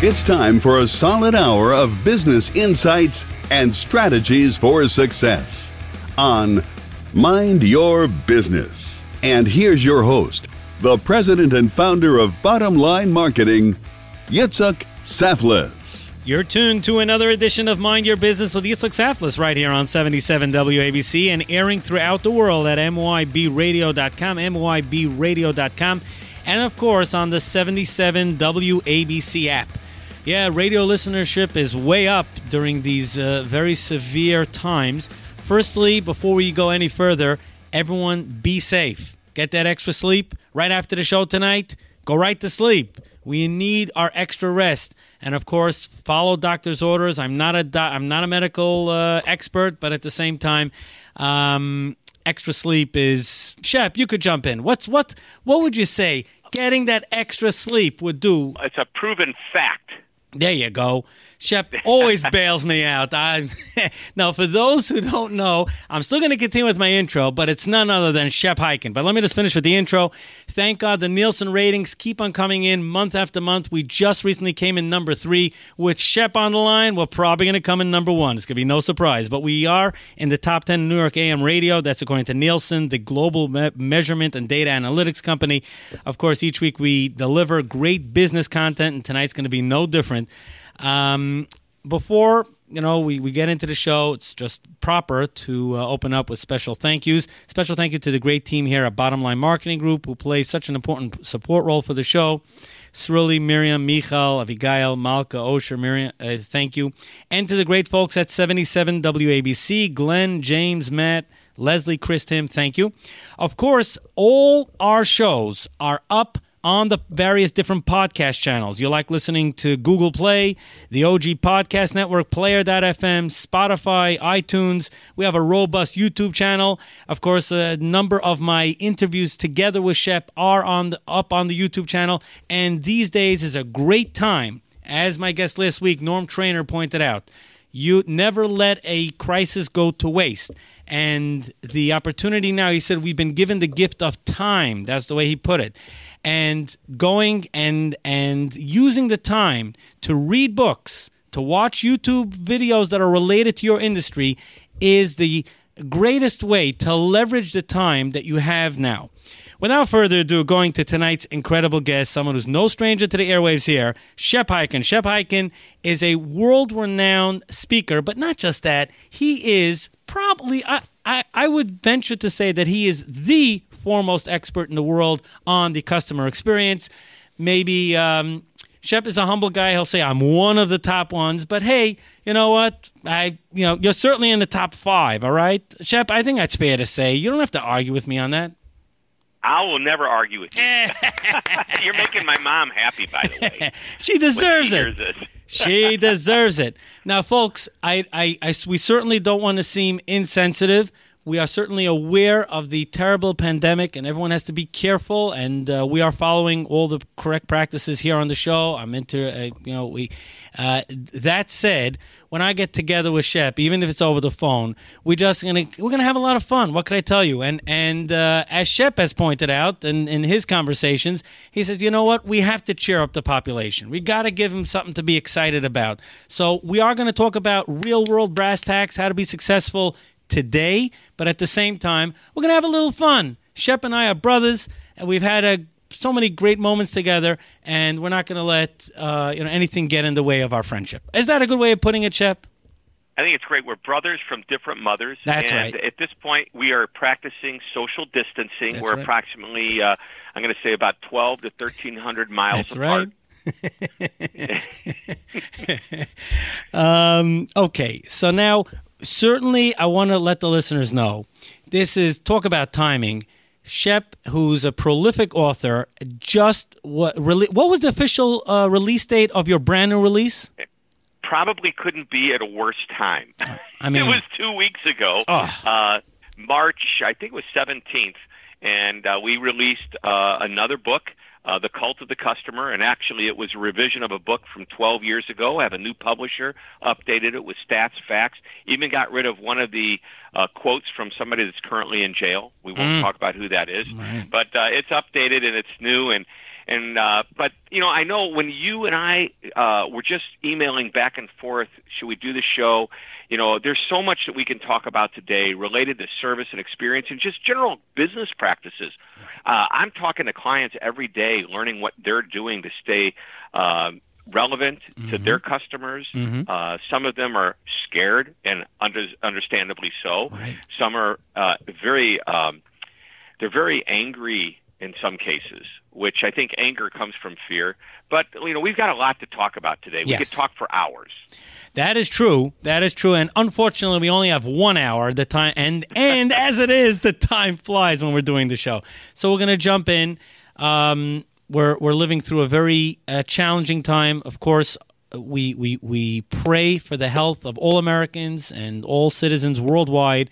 It's time for a solid hour of business insights and strategies for success on Mind Your Business. And here's your host, the president and founder of Bottom Line Marketing, Yitzhak Saflis. You're tuned to another edition of Mind Your Business with Yitzhak Saflis right here on 77 WABC and airing throughout the world at mybradio.com, mybradio.com, and of course on the 77 WABC app. Yeah, radio listenership is way up during these very severe times. Firstly, before we go any further, everyone be safe. Get that extra sleep right after the show tonight. Go right to sleep. We need our extra rest. And, of course, follow doctor's orders. I'm not a medical expert, but at the same time, extra sleep is... Shep, you could jump in. What would you say getting that extra sleep would do? It's a proven fact. There you go. Shep always bails me out. Now, for those who don't know, I'm still going to continue with my intro, but it's none other than Shep Hyken. But let me just finish with the intro. Thank God the Nielsen ratings keep on coming in month after month. We just recently came in number 3. With Shep on the line, we're probably going to come in number 1. It's going to be no surprise. But we are in the top 10 New York AM radio. That's according to Nielsen, the global measurement and data analytics company. Of course, each week we deliver great business content, and tonight's going to be no different. Before we get into the show, it's just proper to open up with special thank yous. Special thank you to the great team here at Bottom Line Marketing Group who play such an important support role for the show. Sruli, Miriam, Michal, Abigail, Malka, Osher, Miriam, thank you. And to the great folks at 77 WABC, Glenn, James, Matt, Leslie, Chris, Tim, thank you. Of course, all our shows are up on the various different podcast channels. You like listening to Google Play, the OG Podcast Network, Player.fm, Spotify, iTunes. We have a robust YouTube channel. Of course, a number of my interviews together with Shep are up on the YouTube channel. And these days is a great time, as my guest last week, Norm Trainer, pointed out. You never let a crisis go to waste. And the opportunity now, he said, we've been given the gift of time. That's the way he put it. And going and using the time to read books, to watch YouTube videos that are related to your industry is the greatest way to leverage the time that you have now. Without further ado, going to tonight's incredible guest, someone who's no stranger to the airwaves here, Shep Hyken. Shep Hyken is a world-renowned speaker, but not just that. He is probably, I would venture to say that he is the foremost expert in the world on the customer experience. Maybe Shep is a humble guy. He'll say, I'm one of the top ones. But hey, you know what? You're certainly in the top 5, all right? Shep, I think that's fair to say. You don't have to argue with me on that. I will never argue with you. You're making my mom happy, by the way. She deserves it. She deserves it. Now, folks, we certainly don't want to seem insensitive. We are certainly aware of the terrible pandemic, and everyone has to be careful. And we are following all the correct practices here on the show. I'm into, that said, when I get together with Shep, even if it's over the phone, we're gonna have a lot of fun. What can I tell you? And as Shep has pointed out in his conversations, he says, you know what? We have to cheer up the population. We got to give them something to be excited about. So we are going to talk about real world brass tacks, how to be successful today, but at the same time, we're going to have a little fun. Shep and I are brothers, and we've had so many great moments together, and we're not going to let anything get in the way of our friendship. Is that a good way of putting it, Shep? I think it's great. We're brothers from different mothers. That's and right. At this point, we are practicing social distancing. That's we're right. approximately, I'm going to say about 12 to 1,300 miles That's apart. Right. Okay, so now, certainly I want to let the listeners know, this is, talk about timing. Shep, who's a prolific author, what was the official release date of your brand new release? Probably couldn't be at a worse time. I mean, it was 2 weeks ago, March, I think it was 17th, and we released another book, The Cult of the Customer, and actually it was a revision of a book from 12 years ago. I have a new publisher, updated it with stats, facts, even got rid of one of the quotes from somebody that's currently in jail. We won't talk about who that is, right. But it's updated and it's new, and But I know when you and I were just emailing back and forth, should we do the show? There's so much that we can talk about today related to service and experience and just general business practices. I'm talking to clients every day, learning what they're doing to stay relevant to their customers. Some of them are scared, and understandably so. Right. Some are they're very angry in some cases, which I think anger comes from fear. But we've got a lot to talk about today. We could talk for hours. That is true. And unfortunately, we only have 1 hour. The time, and as it is, the time flies when we're doing the show. So we're going to jump in. We're living through a very challenging time. Of course, we pray for the health of all Americans and all citizens worldwide.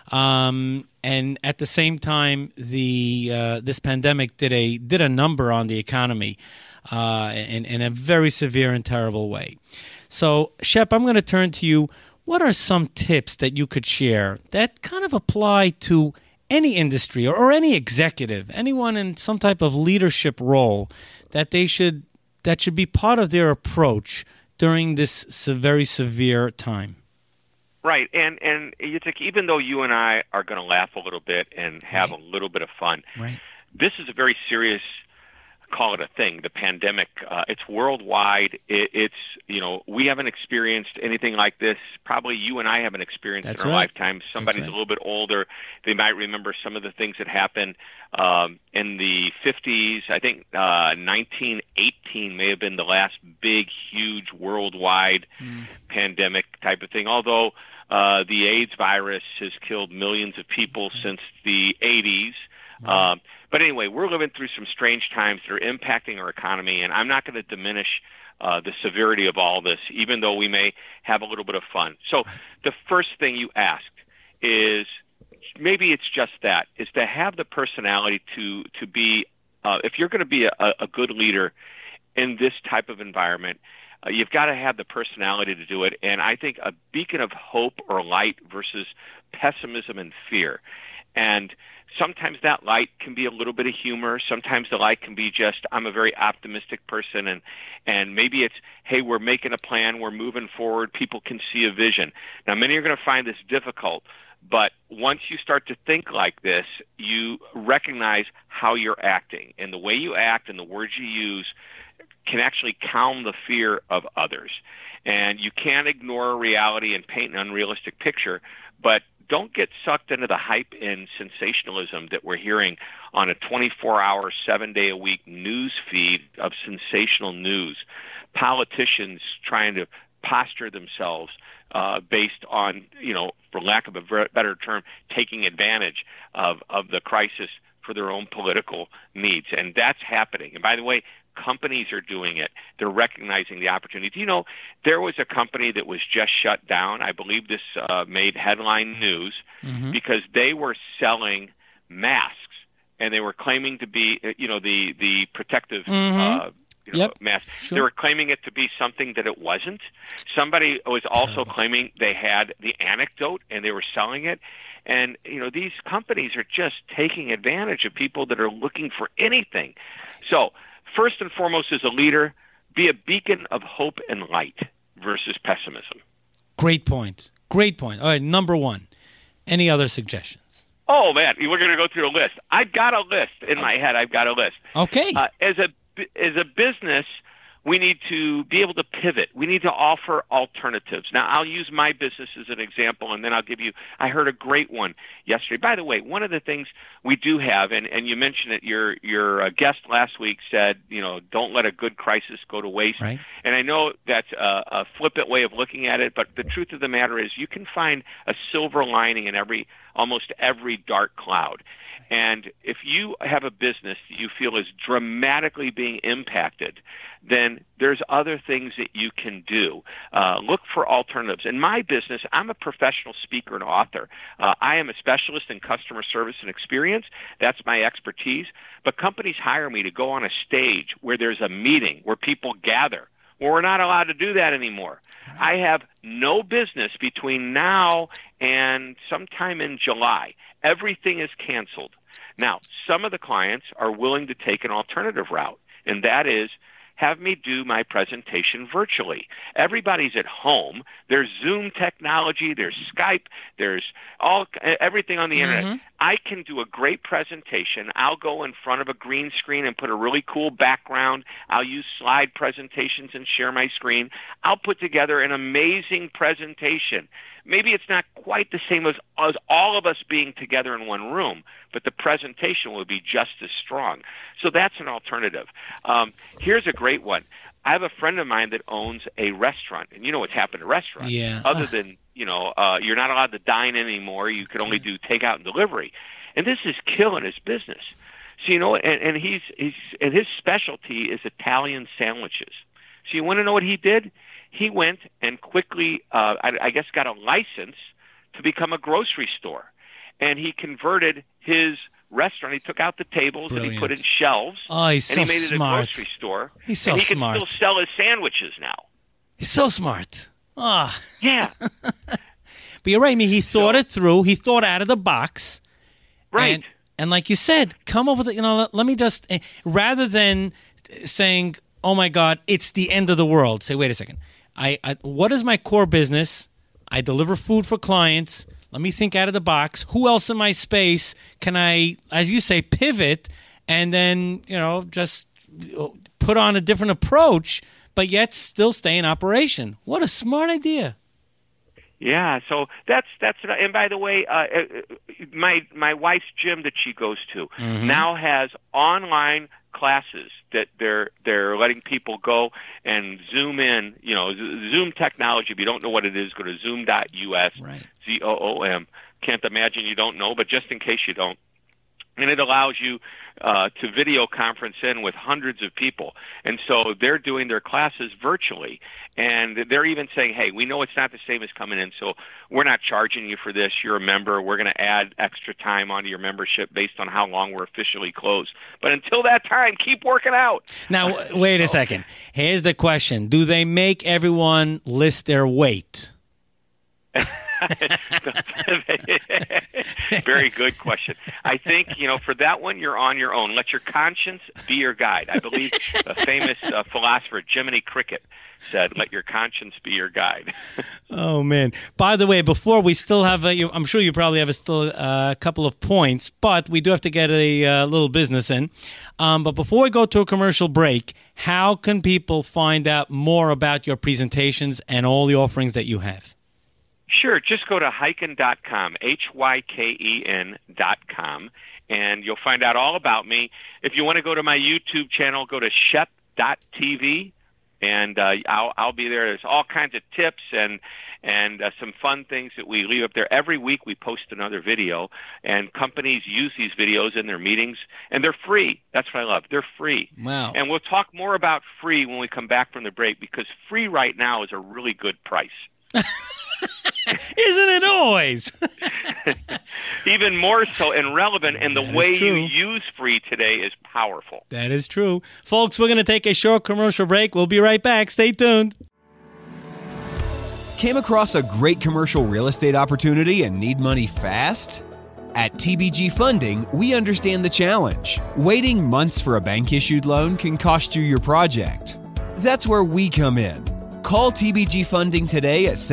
And at the same time, this pandemic did a number on the economy in a very severe and terrible way. So, Shep, I'm going to turn to you. What are some tips that you could share that kind of apply to any industry or any executive, anyone in some type of leadership role that should be part of their approach during this very severe time? Right, and even though you and I are going to laugh a little bit and have a little bit of fun, this is a very serious, call it a thing, the pandemic. It's worldwide. It's we haven't experienced anything like this. Probably you and I haven't experienced in our lifetime. Somebody's a little bit older. They might remember some of the things that happened in the 50s. I think 1918 may have been the last big, huge worldwide pandemic type of thing. Although the AIDS virus has killed millions of people since the 80s. But anyway, we're living through some strange times that are impacting our economy, and I'm not going to diminish the severity of all this, even though we may have a little bit of fun. So the first thing you asked is, maybe it's just that, is to have the personality to be, if you're going to be a good leader in this type of environment, you've got to have the personality to do it. And I think a beacon of hope or light versus pessimism and fear. And sometimes that light can be a little bit of humor. Sometimes the light can be just, I'm a very optimistic person, and maybe it's, hey, we're making a plan, we're moving forward, people can see a vision. Now, many are going to find this difficult, but once you start to think like this, you recognize how you're acting, and the way you act and the words you use can actually calm the fear of others. And you can't ignore reality and paint an unrealistic picture, but don't get sucked into the hype and sensationalism that we're hearing on a 24-hour, 7-day-a-week news feed of sensational news. Politicians trying to posture themselves based on, for lack of a better term, taking advantage of the crisis for their own political needs. And that's happening. And by the way, companies are doing it. They're recognizing the opportunity. There was a company that was just shut down. I believe this made headline news because they were selling masks, and they were claiming to be, the protective mask. Sure. They were claiming it to be something that it wasn't. Somebody was also claiming they had the anecdote, and they were selling it. And, these companies are just taking advantage of people that are looking for anything. So, first and foremost, as a leader, be a beacon of hope and light versus pessimism. Great point. All right, number one. Any other suggestions? Oh, man, we're going to go through a list. I've got a list in my head. I've got a list. Okay. As a business, we need to be able to pivot. We need to offer alternatives. Now, I'll use my business as an example, and then I'll give you – I heard a great one yesterday. By the way, one of the things we do have, and you mentioned it, your guest last week said, don't let a good crisis go to waste. Right. And I know that's a flippant way of looking at it, but the truth of the matter is you can find a silver lining in almost every dark cloud. And if you have a business that you feel is dramatically being impacted, then there's other things that you can do. Look for alternatives. In my business, I'm a professional speaker and author. I am a specialist in customer service and experience. That's my expertise. But companies hire me to go on a stage where there's a meeting, where people gather. Well, we're not allowed to do that anymore. I have no business between now and sometime in July. Everything is canceled. Now, some of the clients are willing to take an alternative route. and that is have me do my presentation virtually. Everybody's at home. There's Zoom technology, there's Skype, there's everything on the internet. I can do a great presentation. I'll go in front of a green screen and put a really cool background. I'll use slide presentations and share my screen. I'll put together an amazing presentation. Maybe it's not quite the same as all of us being together in one room, but the presentation will be just as strong. So that's an alternative. Here's a great one. I have a friend of mine that owns a restaurant, and you know what's happened to restaurants. Yeah. Other than, you're not allowed to dine anymore. You can only do takeout and delivery. And this is killing his business. So, and his specialty is Italian sandwiches. So you want to know what he did? He went and quickly, I guess, got a license to become a grocery store. And he converted his restaurant. He took out the tables and he put in shelves. Oh, he's so smart. And he made it smart. a grocery store. He's so and he smart. can still sell his sandwiches now. He's so smart. Ah. Oh. Yeah. But you're right. I mean, he thought it through. He thought out of the box. Right. And like you said, come up with it. Let me just, rather than saying, oh my God, it's the end of the world. Say, wait a second. What is my core business? I deliver food for clients. Let me think out of the box. Who else in my space can I, as you say, pivot and then, just put on a different approach, but yet still stay in operation? What a smart idea. Yeah, so that's and by the way, my wife's gym that she goes to now has online classes that they're letting people go and Zoom in, Zoom technology. If you don't know what it is, go to zoom.us, right. ZOOM. Can't imagine you don't know, but just in case you don't. And it allows you to video conference in with hundreds of people. And so they're doing their classes virtually. And they're even saying, hey, we know it's not the same as coming in, so we're not charging you for this. You're a member. We're going to add extra time onto your membership based on how long we're officially closed. But until that time, keep working out. Now, wait a second. Here's the question. Do they make everyone list their weight? Very good question. I think, for that one, you're on your own. Let your conscience be your guide. I believe a famous philosopher, Jiminy Cricket, said, let your conscience be your guide. Oh, man. By the way, before we still have, I'm sure you probably have a couple of points, but we do have to get a little business in. But before we go to a commercial break, how can people find out more about your presentations and all the offerings that you have? Sure. Just go to hyken.com, HYKEN.com, and you'll find out all about me. If you want to go to my YouTube channel, go to shep.tv, and I'll be there. There's all kinds of tips and some fun things that we leave up there. Every week we post another video, and companies use these videos in their meetings, and they're free. That's what I love. They're free. Wow. And we'll talk more about free when we come back from the break, because free right now is a really good price. Isn't it always? Even more so and relevant, and the way you use free today is powerful. That is true. Folks, we're going to take a short commercial break. We'll be right back. Stay tuned. Came across a great commercial real estate opportunity and need money fast? At TBG Funding, we understand the challenge. Waiting months for a bank-issued loan can cost you your project. That's where we come in. Call TBG Funding today at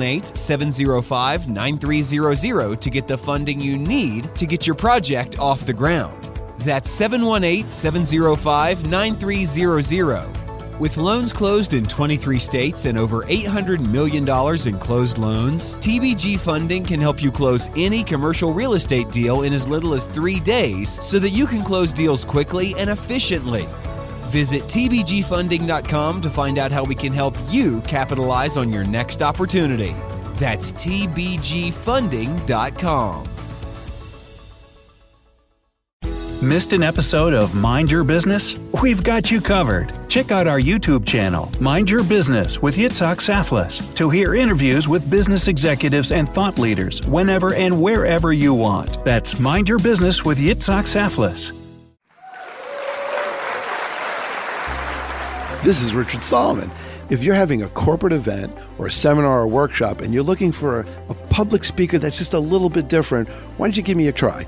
718-705-9300 to get the funding you need to get your project off the ground. That's 718-705-9300. With loans closed in 23 states and over $800 million in closed loans, TBG Funding can help you close any commercial real estate deal in as little as 3 days so that you can close deals quickly and efficiently. Visit tbgfunding.com to find out how we can help you capitalize on your next opportunity. That's tbgfunding.com. Missed an episode of Mind Your Business? We've got you covered. Check out our YouTube channel, Mind Your Business with Yitzhak Saflis, to hear interviews with business executives and thought leaders whenever and wherever you want. That's Mind Your Business with Yitzhak Saflis. This is Richard Solomon. If you're having a corporate event or a seminar or workshop and you're looking for a public speaker that's just a little bit different, why don't you give me a try?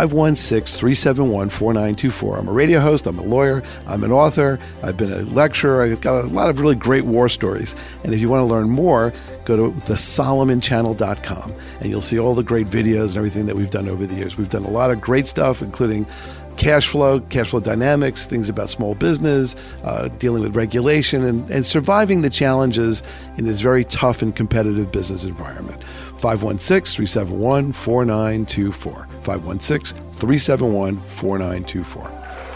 516-371-4924. I'm a radio host, I'm a lawyer, I'm an author, I've been a lecturer, I've got a lot of really great war stories. And if you want to learn more, go to thesolomonchannel.com and you'll see all the great videos and everything that we've done over the years. We've done a lot of great stuff, including cash flow dynamics, things about small business, dealing with regulation, and surviving the challenges in this very tough and competitive business environment. 516-371-4924. 516-371-4924.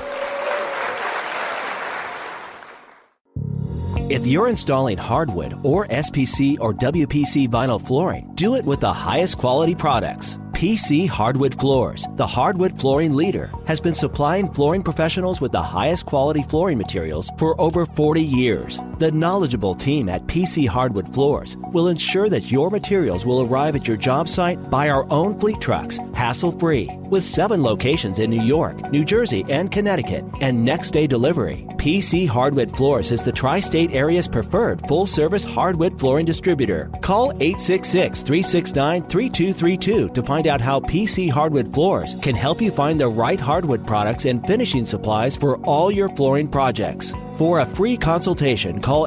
If you're installing hardwood or SPC or WPC vinyl flooring, do it with the highest quality products. PC Hardwood Floors, the hardwood flooring leader, has been supplying flooring professionals with the highest quality flooring materials for over 40 years. The knowledgeable team at PC Hardwood Floors will ensure that your materials will arrive at your job site by our own fleet trucks, hassle-free. With 7 locations in New York, New Jersey, and Connecticut, and next-day delivery, PC Hardwood Floors is the tri-state area's preferred full-service hardwood flooring distributor. Call 866-369-3232 to find out how PC Hardwood Floors can help you find the right hardwood products and finishing supplies for all your flooring projects. For a free consultation, call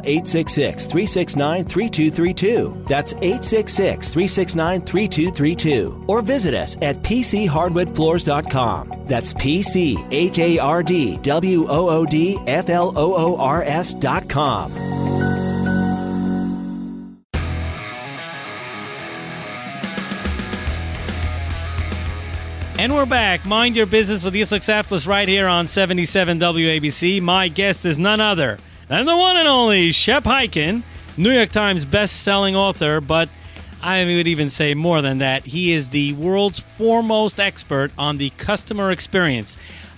866-369-3232. That's 866-369-3232. Or visit us at pchardwoodfloors.com. That's pchardwoodfloors.com. And we're back. Mind Your Business with Yitzhak Saflis right here on 77 WABC. My guest is none other than the one and only Shep Hyken, New York Times best-selling author, but I would even say more than that. He is the world's foremost expert on the customer experience.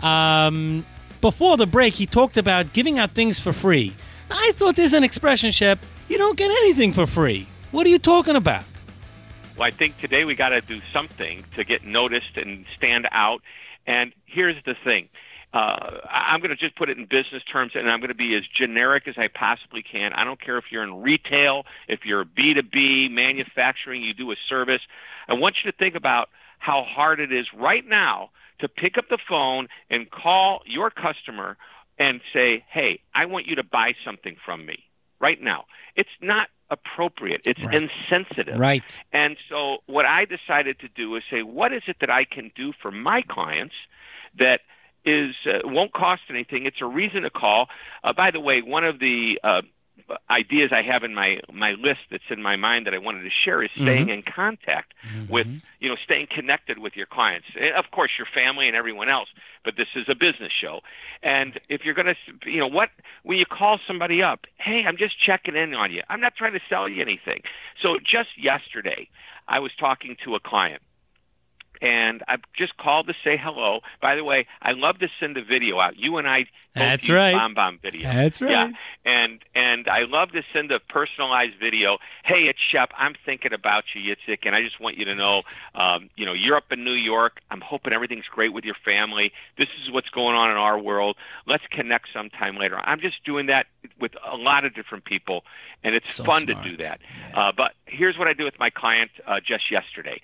Before the break, he talked about giving out things for free. I thought there's an expression, Shep, you don't get anything for free. What are you talking about? Well, I think today we got to do something to get noticed and stand out. And here's the thing. I'm going to just put it in business terms, and I'm going to be as generic as I possibly can. I don't care if you're in retail, if you're B2B, manufacturing, you do a service. I want you to think about how hard it is right now to pick up the phone and call your customer and say, hey, I want you to buy something from me right now. It's not appropriate. It's insensitive. Right. And so what I decided to do is say, what is it that I can do for my clients that is won't cost anything? It's a reason to call. By the way, one of the ideas I have in my list that's in my mind that I wanted to share is staying in contact with, staying connected with your clients. Of course, your family and everyone else, but this is a business show. And if you're going to, when you call somebody up, hey, I'm just checking in on you. I'm not trying to sell you anything. So just yesterday, I was talking to a client. And I just called to say hello. By the way, I love to send a video out. You and I both use BombBomb video. That's right. Yeah. And I love to send a personalized video. Hey, it's Shep. I'm thinking about you, Yitzhak, and I just want you to know, you're up in New York. I'm hoping everything's great with your family. This is what's going on in our world. Let's connect sometime later. I'm just doing that with a lot of different people, and it's so fun smart to do that. Yeah. But here's what I do with my client just yesterday.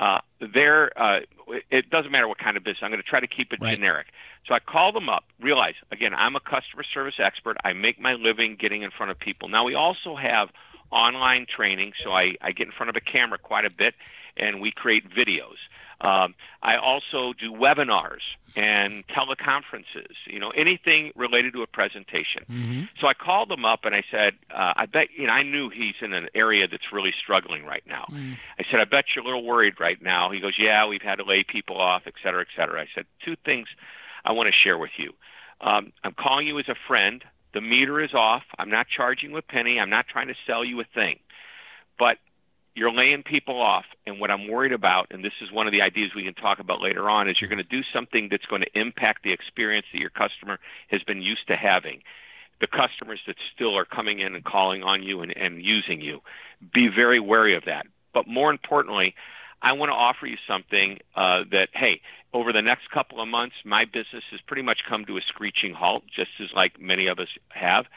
It doesn't matter what kind of business. I'm going to try to keep it generic. So I call them up, realize, again, I'm a customer service expert. I make my living getting in front of people. Now, we also have online training, so I get in front of a camera quite a bit, and we create videos. I also do webinars and teleconferences, anything related to a presentation. So I called him up and I said, I bet, I knew he's in an area that's really struggling right now. I said, I bet you're a little worried right now. He goes, yeah, we've had to lay people off, et cetera, et cetera. I said, 2 things I want to share with you. I'm calling you as a friend. The meter is off. I'm not charging you a penny. I'm not trying to sell you a thing. But you're laying people off, and what I'm worried about, and this is one of the ideas we can talk about later on, is you're going to do something that's going to impact the experience that your customer has been used to having. The customers that still are coming in and calling on you and using you. Be very wary of that. But more importantly, I want to offer you something that, hey, over the next couple of months, my business has pretty much come to a screeching halt, just as like many of us have.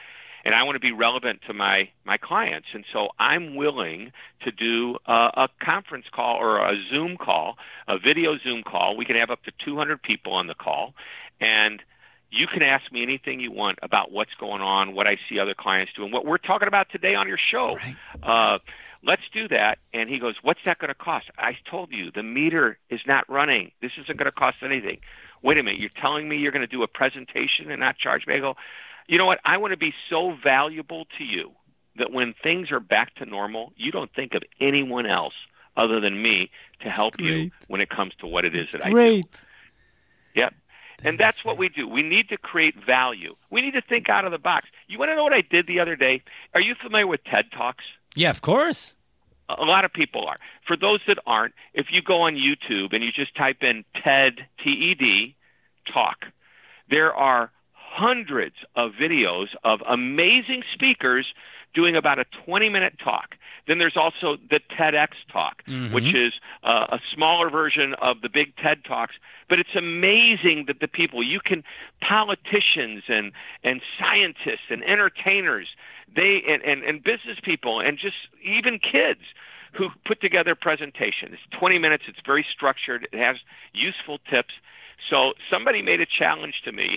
and I want to be relevant to my clients. And so I'm willing to do a conference call or a Zoom call, a video Zoom call. We can have up to 200 people on the call, and you can ask me anything you want about what's going on, what I see other clients doing, what we're talking about today on your show. Right. Let's do that. And he goes, what's that going to cost? I told you, the meter is not running. This isn't going to cost anything. Wait a minute, you're telling me you're going to do a presentation and not charge me? I go, you know what? I want to be so valuable to you that when things are back to normal, you don't think of anyone else other than me to help you when it comes to what it is that I do. Yep. And that's what we do. We need to create value. We need to think out of the box. You want to know what I did the other day? Are you familiar with TED Talks? Yeah, of course. A lot of people are. For those that aren't, if you go on YouTube and you just type in TED, T-E-D, Talk, there are hundreds of videos of amazing speakers doing about a 20-minute talk. Then there's also the TEDx Talk, which is a smaller version of the big TED Talks. But it's amazing that the people, politicians and scientists and entertainers, and business people and just even kids who put together presentations. It's 20 minutes. It's very structured. It has useful tips. So somebody made a challenge to me.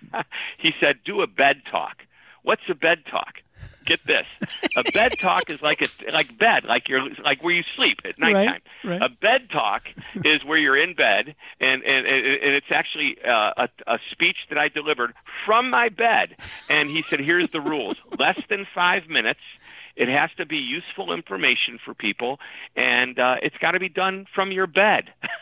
He said, do a bed talk. What's a bed talk? Get this. A bed talk is like bed, like where you sleep at nighttime. Right. A bed talk is where you're in bed, and it's actually a speech that I delivered from my bed. And he said, here's the rules. Less than 5 minutes. It has to be useful information for people, and it's got to be done from your bed.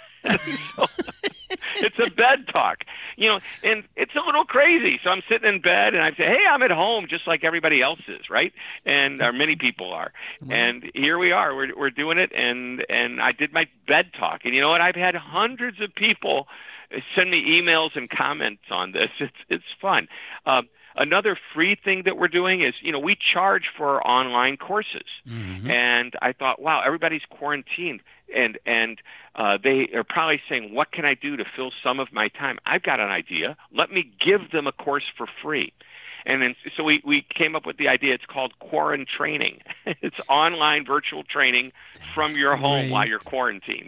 So, it's a bed talk, and it's a little crazy. So I'm sitting in bed and I say, hey, I'm at home just like everybody else is, right? And many people are. And here we are. We're doing it, and I did my bed talk. And you know what? I've had hundreds of people send me emails and comments on this. It's fun. Another free thing that we're doing is, we charge for our online courses. And I thought, wow, everybody's quarantined. And they are probably saying, what can I do to fill some of my time? I've got an idea. Let me give them a course for free. And then, so we came up with the idea. It's called Quarant Training. It's online virtual training from your home while you're quarantined.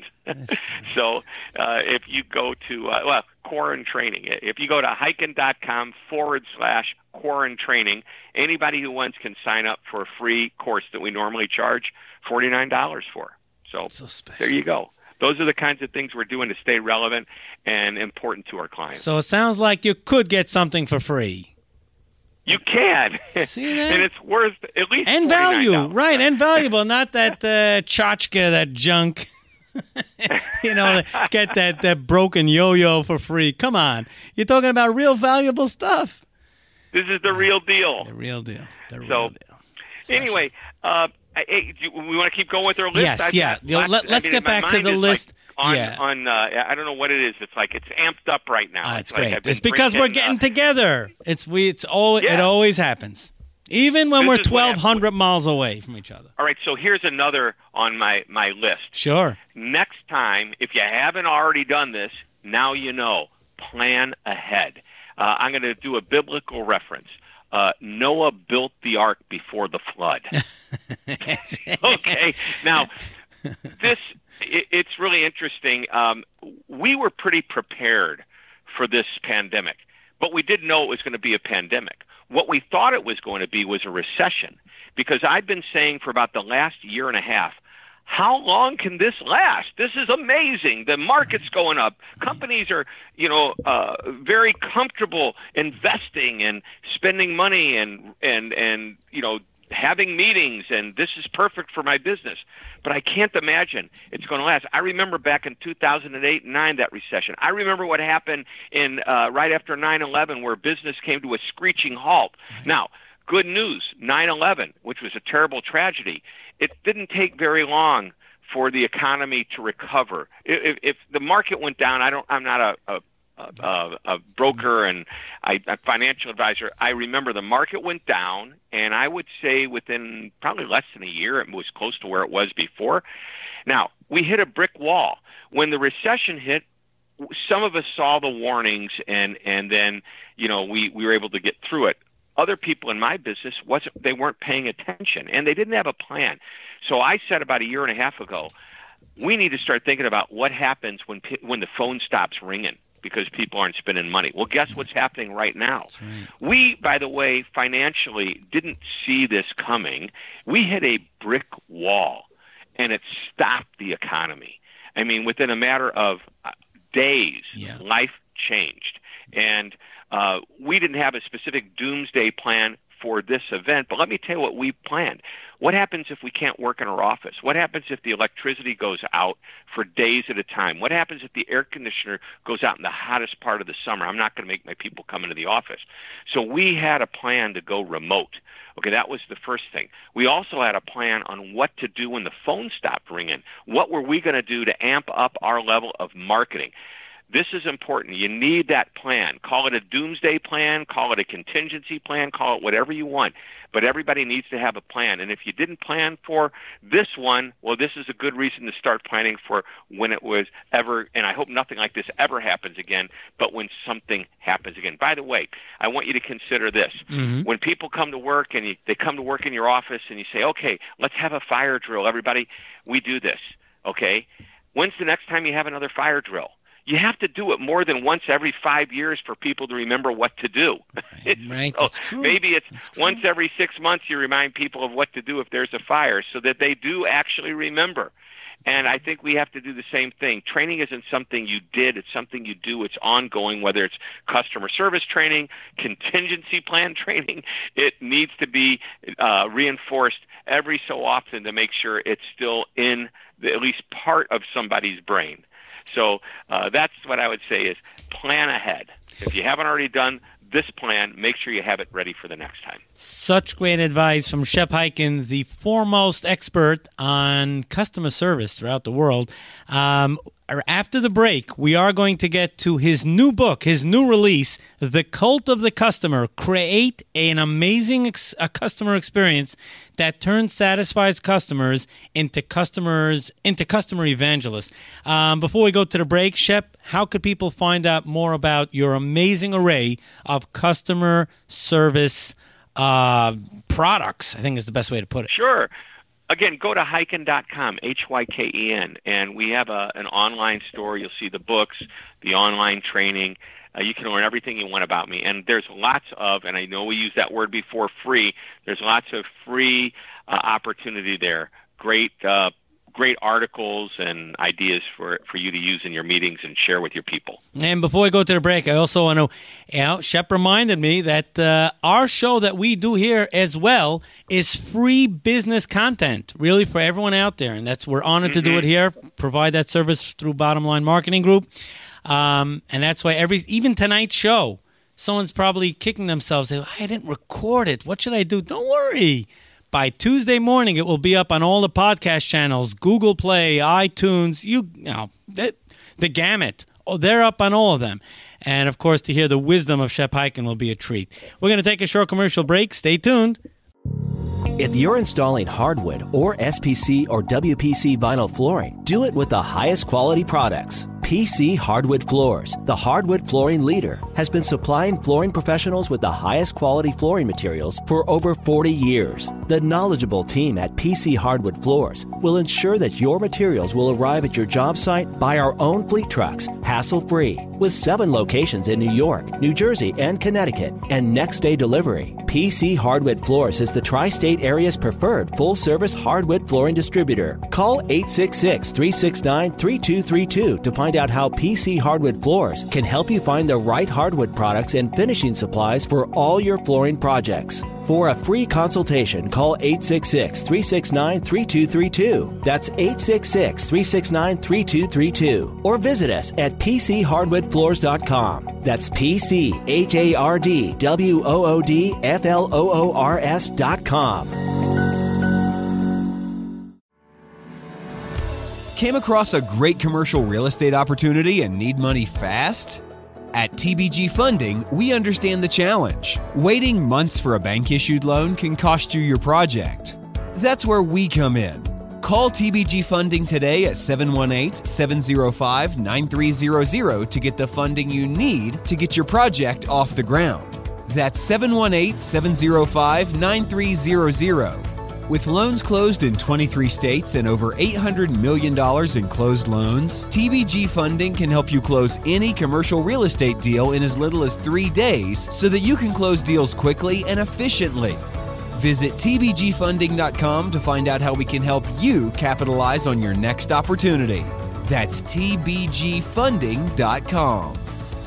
So if you go to, Quarant Training, if you go to Hyken.com/Quarant Training, anybody who wants can sign up for a free course that we normally charge $49 for. So there you go. Those are the kinds of things we're doing to stay relevant and important to our clients. So it sounds like you could get something for free. You can. See that? And it's worth at least and value, right? And valuable, not that tchotchke, that junk. Get that broken yo-yo for free. Come on, you're talking about real valuable stuff. This is the real deal. The real deal. Anyway, we want to keep going with our list. Let's get back to the list. I don't know what it is. It's like it's amped up right now. It's great. It's because we're getting together. It always happens, even when we're 1,200 miles away from each other. All right. So here's another on my list. Sure. Next time, if you haven't already done this, now you know. Plan ahead. I'm going to do a biblical reference. Noah built the ark before the flood. Okay. Now, it's really interesting. We were pretty prepared for this pandemic, but we didn't know it was going to be a pandemic. What we thought it was going to be was a recession, because I've been saying for about the last year and a half, how long can this last? This is amazing. The market's going up. Companies are, very comfortable investing and spending money and having meetings, and this is perfect for my business. But I can't imagine it's going to last. I remember back in 2008 and 9, that recession. I remember what happened in right after 9/11, where business came to a screeching halt. Now, good news, 9/11, which was a terrible tragedy, it didn't take very long for the economy to recover. If the market went down, I'm not a broker and a financial advisor. I remember the market went down, and I would say within probably less than a year, it was close to where it was before. Now, we hit a brick wall. When the recession hit, some of us saw the warnings, and then we were able to get through it. other people in my business they weren't paying attention, and they didn't have a plan. So I said about a year and a half ago, we need to start thinking about what happens when the phone stops ringing because people aren't spending money. Well, guess what's happening right now? Right. We, by the way, financially didn't see this coming. We hit a brick wall, and it stopped the economy. I mean, within a matter of days, life changed. And we didn't have a specific doomsday plan for this event, but let me tell you what we planned. What happens if we can't work in our office? What happens if the electricity goes out for days at a time? What happens if the air conditioner goes out in the hottest part of the summer? I'm not going to make my people come into the office. So we had a plan to go remote. Okay, that was the first thing. We also had a plan on what to do when the phone stopped ringing. What were we going to do to amp up our level of marketing? This is important. You need that plan. Call it a doomsday plan, call it a contingency plan, call it whatever you want. But everybody needs to have a plan. And if you didn't plan for this one, well, this is a good reason to start planning for when it was ever, and I hope nothing like this ever happens again, but when something happens again. By the way, I want you to consider this. Mm-hmm. When people come to work and they come to work in your office and you say, okay, let's have a fire drill, everybody. We do this, okay? When's the next time you have another fire drill? You have to do it more than once every 5 years for people to remember what to do. Right, so that's true. Maybe it's once every 6 months you remind people of what to do if there's a fire so that they do actually remember. And I think we have to do the same thing. Training isn't something you did. It's something you do. It's ongoing, whether it's customer service training, contingency plan training. It needs to be reinforced every so often to make sure it's still in at least part of somebody's brain. So that's what I would say is plan ahead. If you haven't already done this plan, make sure you have it ready for the next time. Such great advice from Shep Hyken, the foremost expert on customer service throughout the world. After the break, we are going to get to his new book, his new release, The Cult of the Customer. Create an amazing customer experience that turns satisfied customers into customer evangelists. Before we go to the break, Shep, how could people find out more about your amazing array of customer service products? I think is the best way to put it. Sure. Again, go to Hyken.com, Hyken, and we have an online store. You'll see the books, the online training. You can learn everything you want about me. And there's lots of, and I know we used that word before, free. There's lots of free opportunity there. Great articles and ideas for you to use in your meetings and share with your people. And before we go to the break, I also want to, Shep reminded me that our show that we do here as well is free business content, really for everyone out there. And we're honored to do it here, provide that service through Bottom Line Marketing Group. And that's why even tonight's show, someone's probably kicking themselves, saying, I didn't record it. What should I do? Don't worry. By Tuesday morning, it will be up on all the podcast channels, Google Play, iTunes, the gamut. Oh, they're up on all of them. And, of course, to hear the wisdom of Shep Hyken will be a treat. We're going to take a short commercial break. Stay tuned. If you're installing hardwood or SPC or WPC vinyl flooring, do it with the highest quality products. PC Hardwood Floors, the hardwood flooring leader, has been supplying flooring professionals with the highest quality flooring materials for over 40 years. The knowledgeable team at PC Hardwood Floors will ensure that your materials will arrive at your job site by our own fleet trucks, hassle-free. With 7 locations in New York, New Jersey, and Connecticut, and next-day delivery, PC Hardwood Floors is the tri-state area's preferred full-service hardwood flooring distributor. Call 866-369-3232 to find out how PC Hardwood Floors can help you find the right hardwood products and finishing supplies for all your flooring projects. For a free consultation, call 866-369-3232. That's 866-369-3232. Or visit us at PCHardwoodFloors.com. That's PCHardwoodFloors.com. Came across a great commercial real estate opportunity and need money fast? At TBG Funding, we understand the challenge. Waiting months for a bank-issued loan can cost you your project. That's where we come in. Call TBG Funding today at 718-705-9300 to get the funding you need to get your project off the ground. That's 718-705-9300. With loans closed in 23 states and over $800 million in closed loans, TBG Funding can help you close any commercial real estate deal in as little as 3 days so that you can close deals quickly and efficiently. Visit tbgfunding.com to find out how we can help you capitalize on your next opportunity. That's tbgfunding.com.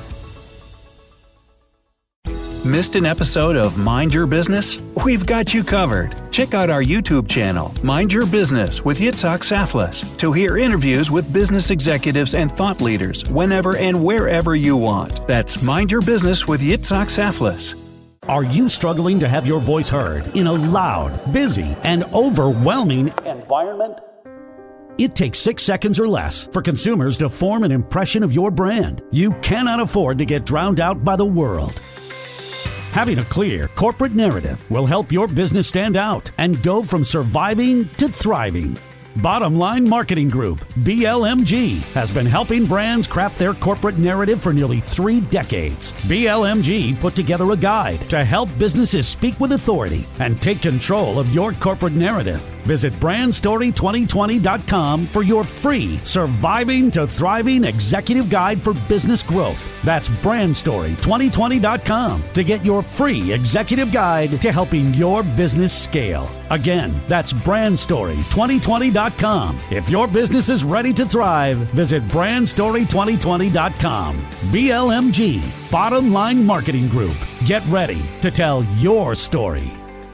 Missed an episode of Mind Your Business? We've got you covered. Check out our YouTube channel, Mind Your Business with Yitzhak Saflis, to hear interviews with business executives and thought leaders whenever and wherever you want. That's Mind Your Business with Yitzhak Saflis. Are you struggling to have your voice heard in a loud, busy, and overwhelming environment? It takes 6 seconds or less for consumers to form an impression of your brand. You cannot afford to get drowned out by the world. Having a clear corporate narrative will help your business stand out and go from surviving to thriving. Bottom Line Marketing Group, BLMG, has been helping brands craft their corporate narrative for nearly 3 decades. BLMG put together a guide to help businesses speak with authority and take control of your corporate narrative. Visit brandstory2020.com for your free Surviving to Thriving Executive Guide for Business Growth. That's brandstory2020.com to get your free executive guide to helping your business scale. Again, that's brandstory2020.com. If your business is ready to thrive, visit brandstory2020.com. BLMG, Bottom Line Marketing Group. Get ready to tell your story.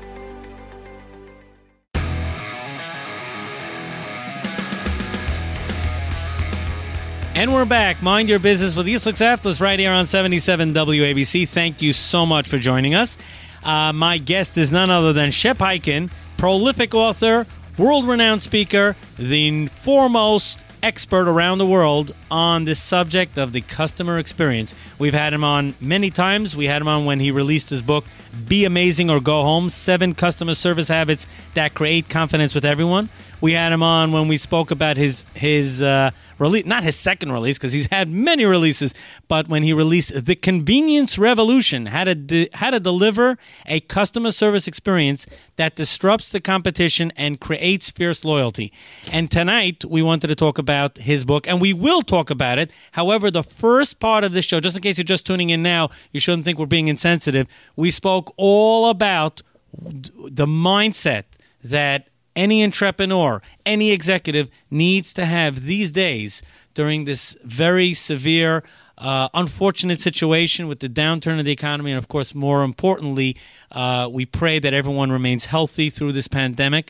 And we're back. Mind Your Business with Yitzhak Saflis right here on 77 WABC. Thank you so much for joining us. My guest is none other than Shep Hyken, prolific author, world-renowned speaker, the foremost expert around the world on the subject of the customer experience. We've had him on many times. We had him on when he released his book, Be Amazing or Go Home, 7 Customer Service Habits That Create Confidence with Everyone. We had him on when we spoke about his release, not his second release, because he's had many releases, but when he released The Convenience Revolution, how to deliver a customer service experience that disrupts the competition and creates fierce loyalty. And tonight, we wanted to talk about his book, and we will talk about it. However, the first part of this show, just in case you're just tuning in now, you shouldn't think we're being insensitive. We spoke all about the mindset that any entrepreneur, any executive needs to have these days during this very severe, unfortunate situation with the downturn of the economy. And, of course, more importantly, we pray that everyone remains healthy through this pandemic.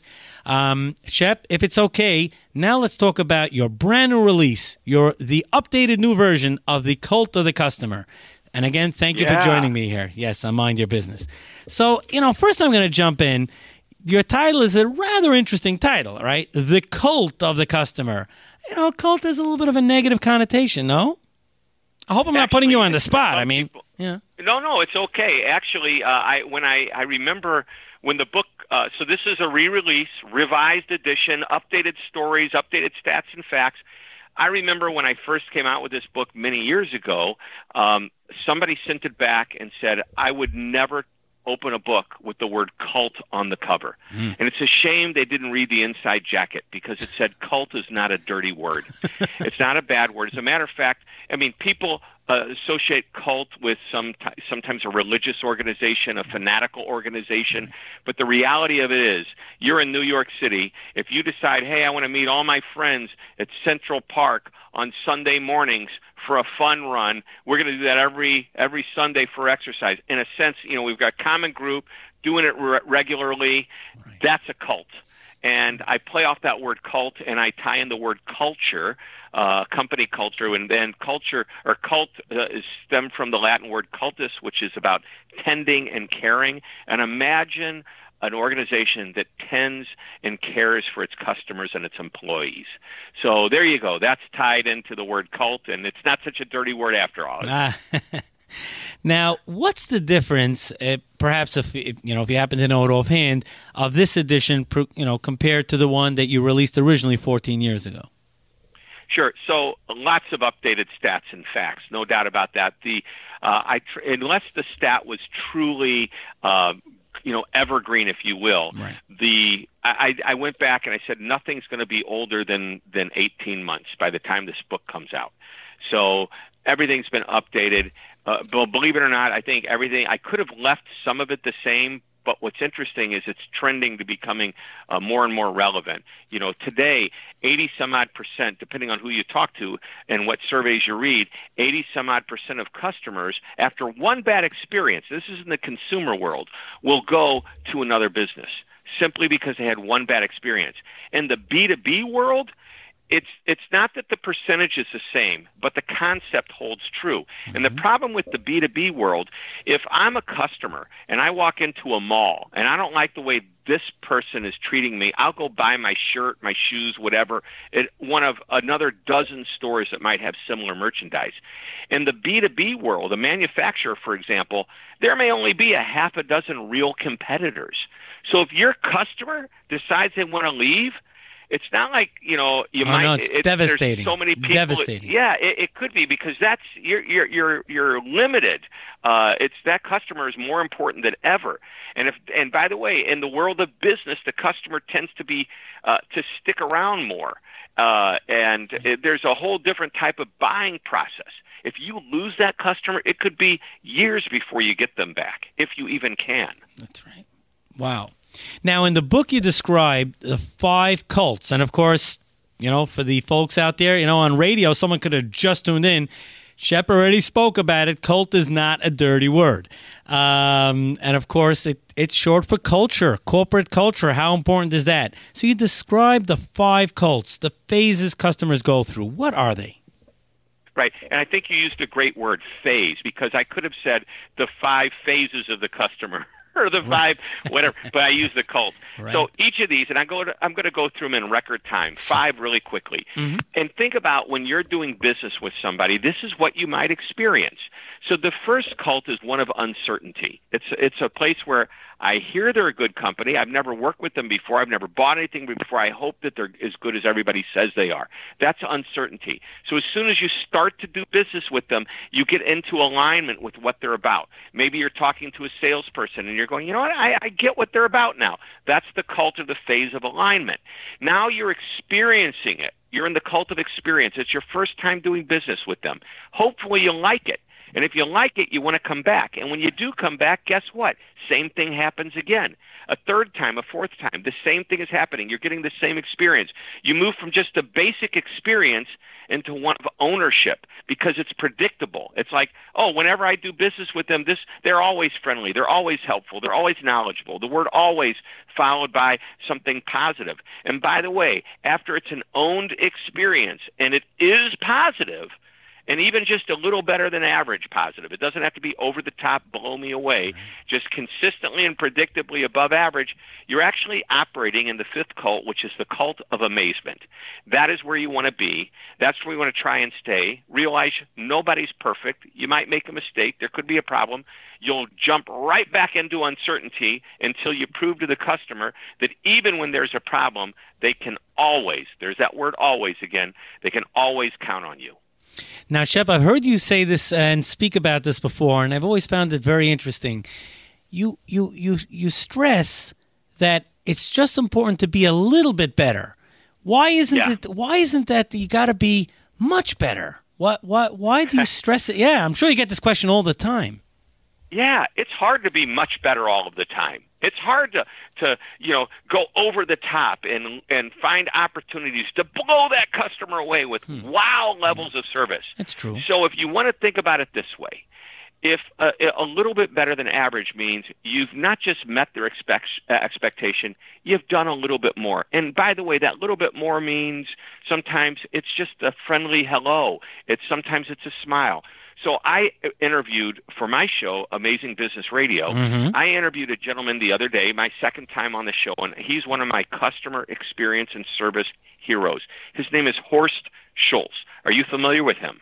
Shep, if it's okay, now let's talk about your brand new release, the updated new version of The Cult of the Customer. And again, thank you for joining me here. Yes, on Mind Your Business. So, first I'm going to jump in. Your title is a rather interesting title, right? The Cult of the Customer. Cult has a little bit of a negative connotation, no? I hope I'm not putting you on the spot. Yeah. No, it's okay. Actually, I remember when the book, so this is a re-release, revised edition, updated stories, updated stats and facts. I remember when I first came out with this book many years ago, somebody sent it back and said, I would never open a book with the word cult on the cover. And it's a shame they didn't read the inside jacket, because it said cult is not a dirty word. It's not a bad word. As a matter of fact, people associate cult with sometimes a religious organization, a fanatical organization. But the reality of it is, you're in New York City. If you decide, hey, I want to meet all my friends at Central Park on Sunday mornings for a fun run, we're going to do that every Sunday for exercise. In a sense, we've got common group doing it regularly. Right. That's a cult. And I play off that word cult, and I tie in the word culture, company culture, and then culture or cult is stemmed from the Latin word cultus, which is about tending and caring. And imagine an organization that tends and cares for its customers and its employees. So there you go. That's tied into the word cult, and it's not such a dirty word after all. Now, what's the difference, perhaps if you happen to know it offhand, of this edition, compared to the one that you released originally 14 years ago? Sure. So lots of updated stats and facts, no doubt about that. The unless the stat was truly evergreen, if you will. Right. I went back and I said nothing's going to be older than 18 months by the time this book comes out. So everything's been updated. But believe it or not, I think everything, I could have left some of it the same, but what's interesting is it's trending to becoming more and more relevant. Today, 80-some-odd%, depending on who you talk to and what surveys you read, 80-some-odd% of customers, after one bad experience, this is in the consumer world, will go to another business simply because they had one bad experience. In the B2B world, it's not that the percentage is the same, but the concept holds true. And the problem with the B2B world, if I'm a customer and I walk into a mall and I don't like the way this person is treating me, I'll go buy my shirt, my shoes, whatever, at one of another dozen stores that might have similar merchandise. In the B2B world, a manufacturer, for example, there may only be a half a dozen real competitors. So if your customer decides they want to leave, it's not like, you might. No, it's devastating. There's so many people. Devastating. It could be because that's you're limited. It's that customer is more important than ever. And by the way, in the world of business, the customer tends to be to stick around more. There's a whole different type of buying process. If you lose that customer, it could be years before you get them back, if you even can. That's right. Wow. Now, in the book, you described the 5 cults. And, of course, for the folks out there, on radio, someone could have just tuned in. Shep already spoke about it. Cult is not a dirty word. And, of course, it's short for culture, corporate culture. How important is that? So you described the 5 cults, the phases customers go through. What are they? Right. And I think you used a great word, phase, because I could have said the 5 phases of the customer. Or the 5, whatever, but I use the cult. Right. So each of these, and I'm going to go through them in record time, 5 really quickly. Mm-hmm. And think about when you're doing business with somebody, this is what you might experience. So the first cult is one of uncertainty. It's a place where I hear they're a good company. I've never worked with them before. I've never bought anything before. I hope that they're as good as everybody says they are. That's uncertainty. So as soon as you start to do business with them, you get into alignment with what they're about. Maybe you're talking to a salesperson and you're going, you know what, I get what they're about now. That's the cult of the phase of alignment. Now you're experiencing it. You're in the cult of experience. It's your first time doing business with them. Hopefully you'll like it. And if you like it, you want to come back. And when you do come back, guess what? Same thing happens again. A third time, a fourth time, the same thing is happening. You're getting the same experience. You move from just a basic experience into one of ownership because it's predictable. It's like, oh, whenever I do business with them, they're always friendly. They're always helpful. They're always knowledgeable. The word always followed by something positive. And by the way, after it's an owned experience and it is positive, and even just a little better than average positive. It doesn't have to be over the top, blow me away. Just consistently and predictably above average, you're actually operating in the 5th cult, which is the cult of amazement. That is where you want to be. That's where you want to try and stay. Realize nobody's perfect. You might make a mistake. There could be a problem. You'll jump right back into uncertainty until you prove to the customer that even when there's a problem, they can always, there's that word always again, they can always count on you. Now, Shep, I've heard you say this and speak about this before, and I've always found it very interesting. You stress that it's just important to be a little bit better. Why isn't it? Why isn't that you got to be much better? Why do you stress it? Yeah, I'm sure you get this question all the time. Yeah, it's hard to be much better all of the time. It's hard to go over the top and find opportunities to blow that customer away with wow levels of service. That's true. So if you want to think about it this way, if a little bit better than average means you've not just met their expectation, you've done a little bit more. And by the way, that little bit more means sometimes it's just a friendly hello. Sometimes it's a smile. So I interviewed for my show, Amazing Business Radio. Mm-hmm. I interviewed a gentleman the other day, my second time on the show, and he's one of my customer experience and service heroes. His name is Horst Schultz. Are you familiar with him?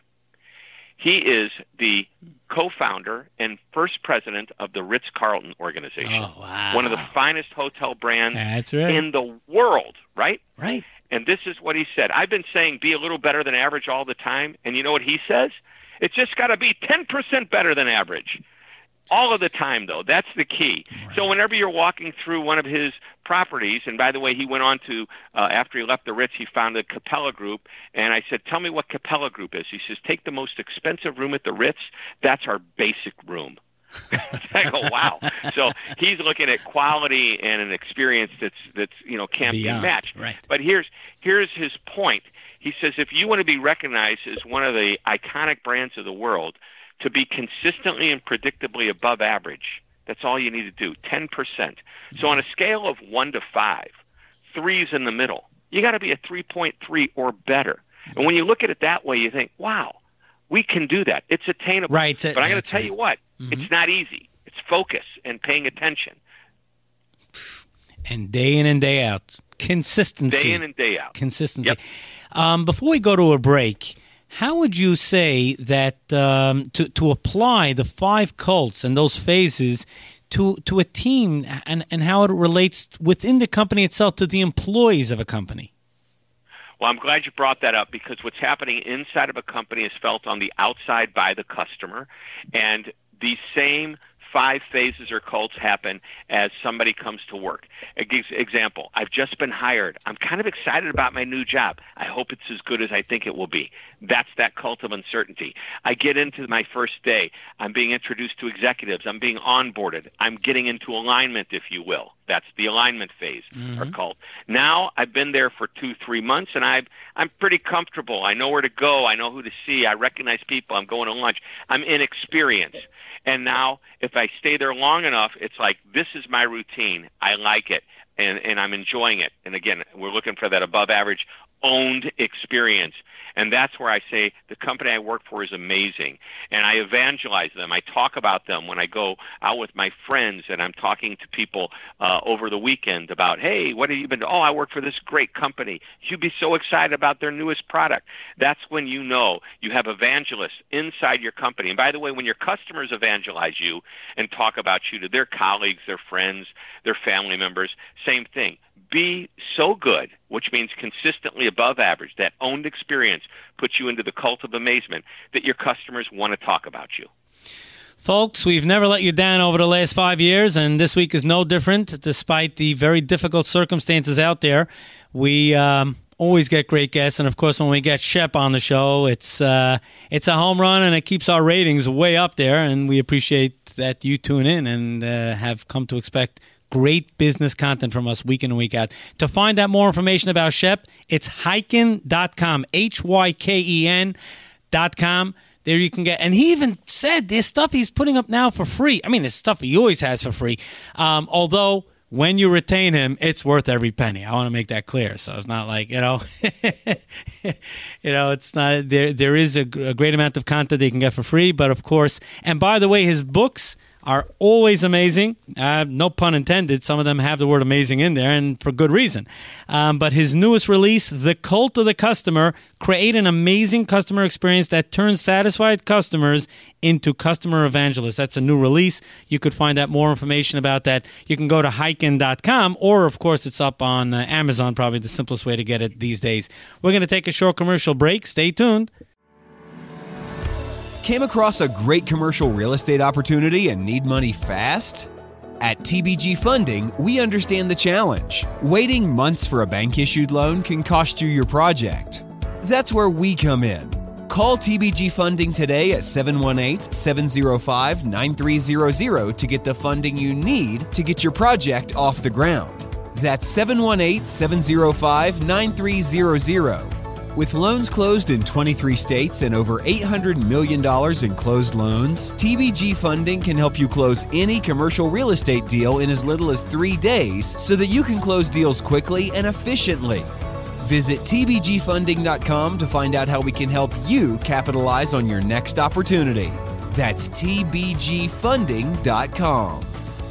He is the co-founder and first president of the Ritz-Carlton organization. Oh, wow. One of the finest hotel brands right. in the world, right? Right. And this is what he said. I've been saying be a little better than average all the time, and you know what he says? It's just got to be 10% better than average. All of the time, though. That's the key. Right. So whenever you're walking through one of his properties, and by the way, he went on to, after he left the Ritz, he founded Capella Group, and I said, tell me what Capella Group is. He says, take the most expensive room at the Ritz. That's our basic room. I go, wow. So he's looking at quality and an experience that's can't be matched. Right. But here's his point. He says, if you want to be recognized as one of the iconic brands of the world, to be consistently and predictably above average, that's all you need to do, 10%. So on a scale of 1 to 5, 3 is in the middle. You got to be a 3.3 or better. And when you look at it that way, you think, wow, we can do that. It's attainable. Right. But I'm going to tell you what, it's not easy. It's focus and paying attention. And day in and day out. Consistency. Day in and day out. Consistency. Yep. Before we go to a break, how would you say that to apply the 5 cults and those phases to a team and how it relates within the company itself to the employees of a company? Well, I'm glad you brought that up, because what's happening inside of a company is felt on the outside by the customer, and the same 5 phases or cults happen as somebody comes to work. Example, I've just been hired. I'm kind of excited about my new job. I hope it's as good as I think it will be. That's that cult of uncertainty. I get into my first day. I'm being introduced to executives. I'm being onboarded. I'm getting into alignment, if you will. That's the alignment phase or cult. Now I've been there for 2-3 months, and I'm pretty comfortable. I know where to go. I know who to see. I recognize people. I'm going to lunch. I'm inexperienced. And now, if I stay there long enough, it's like, this is my routine. I like it, and I'm enjoying it. And again, we're looking for that above average owned experience. And that's where I say the company I work for is amazing. And I evangelize them. I talk about them when I go out with my friends, and I'm talking to people over the weekend about, hey, what have you been doing? Oh, I work for this great company. You'd be so excited about their newest product. That's when you know you have evangelists inside your company. And by the way, when your customers evangelize you and talk about you to their colleagues, their friends, their family members, same thing. Be so good, which means consistently above average. That owned experience puts you into the cult of amazement that your customers want to talk about you. Folks, we've never let you down over the last 5 years, and this week is no different. Despite the very difficult circumstances out there, we always get great guests, and of course, when we get Shep on the show, it's a home run, and it keeps our ratings way up there, and we appreciate that you tune in and have come to expect great business content from us week in and week out. To find out more information about Shep, it's Hyken.com, HYKEN.com. There you can get, and he even said there's stuff he's putting up now for free. I mean, there's stuff he always has for free. Although, when you retain him, it's worth every penny. I want to make that clear. So it's not like, it's not, there is a great amount of content they can get for free, but of course, and by the way, his books are always amazing. No pun intended. Some of them have the word amazing in there, and for good reason. But his newest release, The Cult of the Customer, create an amazing customer experience that turns satisfied customers into customer evangelists. That's a new release. You could find out more information about that. You can go to Hyken.com, or, of course, it's up on Amazon, probably the simplest way to get it these days. We're going to take a short commercial break. Stay tuned. Came across a great commercial real estate opportunity and need money fast? At TBG Funding, we understand the challenge. Waiting months for a bank-issued loan can cost you your project. That's where we come in. Call TBG Funding today at 718-705-9300 to get the funding you need to get your project off the ground. That's 718-705-9300. With loans closed in 23 states and over $800 million in closed loans, TBG Funding can help you close any commercial real estate deal in as little as 3 days so that you can close deals quickly and efficiently. Visit tbgfunding.com to find out how we can help you capitalize on your next opportunity. That's tbgfunding.com.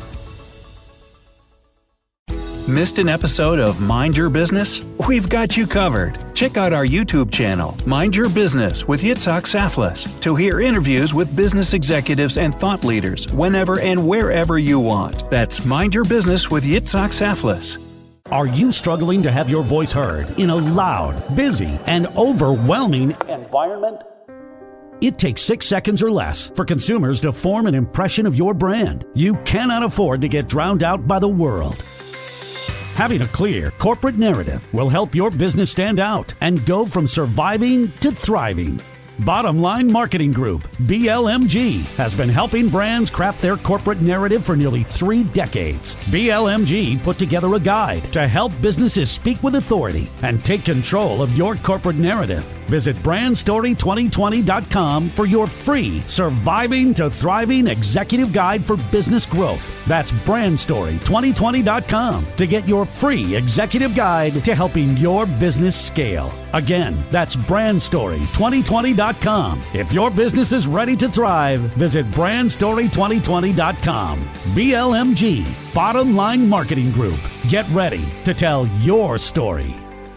Missed an episode of Mind Your Business? We've got you covered. Check out our YouTube channel, Mind Your Business with Yitzhak Saflis, to hear interviews with business executives and thought leaders whenever and wherever you want. That's Mind Your Business with Yitzhak Saflis. Are you struggling to have your voice heard in a loud, busy, and overwhelming environment? It takes 6 seconds or less for consumers to form an impression of your brand. You cannot afford to get drowned out by the world. Having a clear corporate narrative will help your business stand out and go from surviving to thriving. Bottom Line Marketing Group, BLMG, has been helping brands craft their corporate narrative for nearly 3 decades. BLMG put together a guide to help businesses speak with authority and take control of your corporate narrative. Visit brandstory2020.com for your free Surviving to Thriving Executive Guide for Business Growth. That's brandstory2020.com to get your free executive guide to helping your business scale. Again, that's brandstory2020.com. If your business is ready to thrive, visit brandstory2020.com. BLMG, Bottom Line Marketing Group. Get ready to tell your story.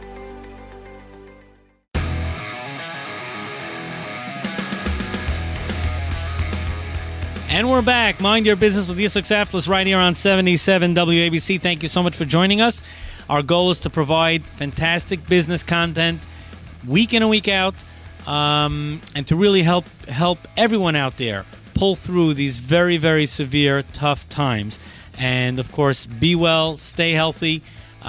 And we're back. Mind Your Business with Yitzhak Saflis right here on 77 WABC. Thank you so much for joining us. Our goal is to provide fantastic business content week in and week out, and to really help everyone out there pull through these very, very severe, tough times. And, of course, be well, stay healthy,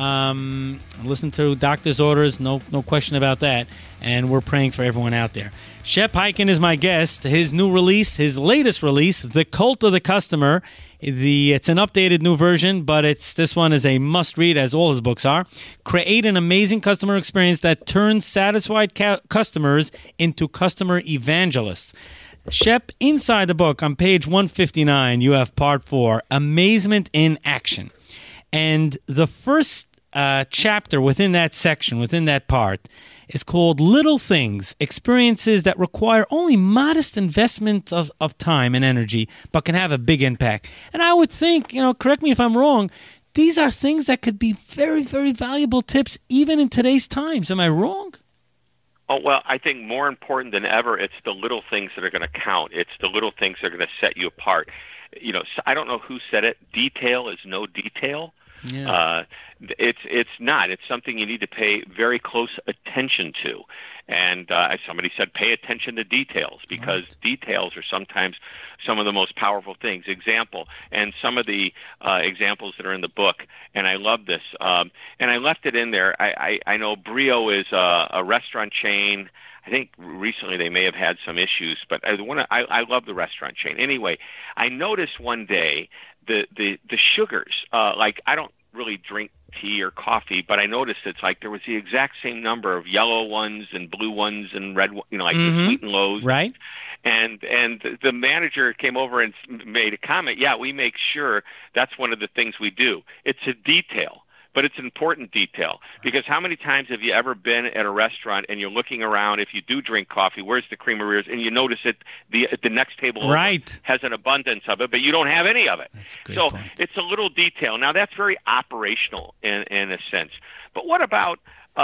listen to doctor's orders, no question about that. And we're praying for everyone out there. Shep Hyken is my guest. His new release, his latest release, The Cult of the Customer. It's an updated new version, but this one is a must-read, as all his books are. Create an amazing customer experience that turns satisfied customers into customer evangelists. Shep, inside the book, on page 159, you have part 4, Amazement in Action. And the first chapter within that section, within that part, is called Little Things, Experiences that require only modest investment of time and energy, but can have a big impact. And I would think, correct me if I'm wrong, these are things that could be very, very valuable tips even in today's times. Am I wrong? Oh, well, I think more important than ever, it's the little things that are going to count. It's the little things that are going to set you apart. I don't know who said it. Detail is no detail. Yeah. It's not. It's something you need to pay very close attention to. And somebody said pay attention to details, because details are sometimes some of the most powerful things. Example, and some of the examples that are in the book, and I love this. And I left it in there. I know Brio is a restaurant chain. I think recently they may have had some issues, but I love the restaurant chain. Anyway, I noticed one day the sugars, like I don't really drink tea or coffee, but I noticed it's like there was the exact same number of yellow ones and blue ones and red, like the sweet and lows. Right. And the manager came over and made a comment. Yeah, we make sure that's one of the things we do. It's a detail, but it's an important detail, because how many times have you ever been at a restaurant and you're looking around, if you do drink coffee, where's the creameries, and you notice that the next table over has an abundance of it, but you don't have any of it. That's a great so point. It's a little detail. Now, that's very operational in a sense. But what about,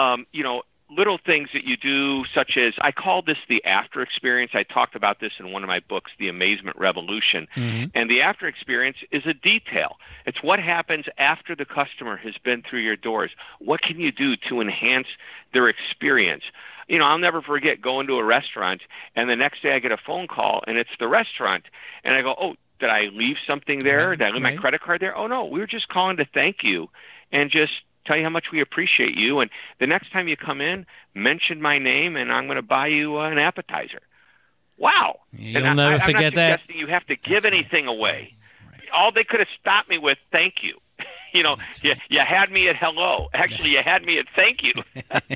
little things that you do, such as, I call this the after experience. I talked about this in one of my books, The Amazement Revolution. And the after experience is a detail. It's what happens after the customer has been through your doors. What can you do to enhance their experience? I'll never forget going to a restaurant, and the next day I get a phone call, and it's the restaurant. And I go, oh, did I leave something there? Did I leave my credit card there? Oh, no, we were just calling to thank you and just tell you how much we appreciate you. And the next time you come in, mention my name, and I'm going to buy you an appetizer. Wow. You'll never forget that. I'm not suggesting you have to give anything away. All they could have stopped me with, thank you. You had me at hello. Actually, you had me at thank you.